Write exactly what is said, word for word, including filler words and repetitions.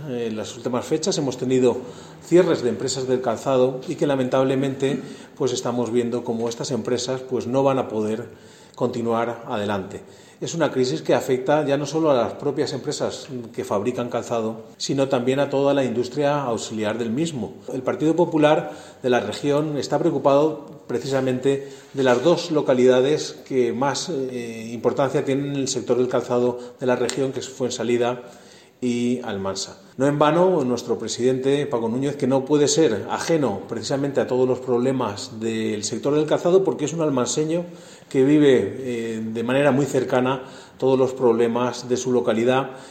eh, en las últimas fechas hemos tenido cierres de empresas del calzado y que lamentablemente pues estamos viendo cómo estas empresas pues no van a poder continuar adelante. Es una crisis que afecta ya no solo a las propias empresas que fabrican calzado, sino también a toda la industria auxiliar del mismo. El Partido Popular de la región está preocupado precisamente de las dos localidades que más eh, importancia tienen en el sector del calzado de la región, que es Fuensalida y Almansa. No en vano, nuestro presidente, Paco Núñez, que no puede ser ajeno precisamente a todos los problemas del sector del calzado, porque es un almanseño que vive eh, de manera muy cercana todos los problemas de su localidad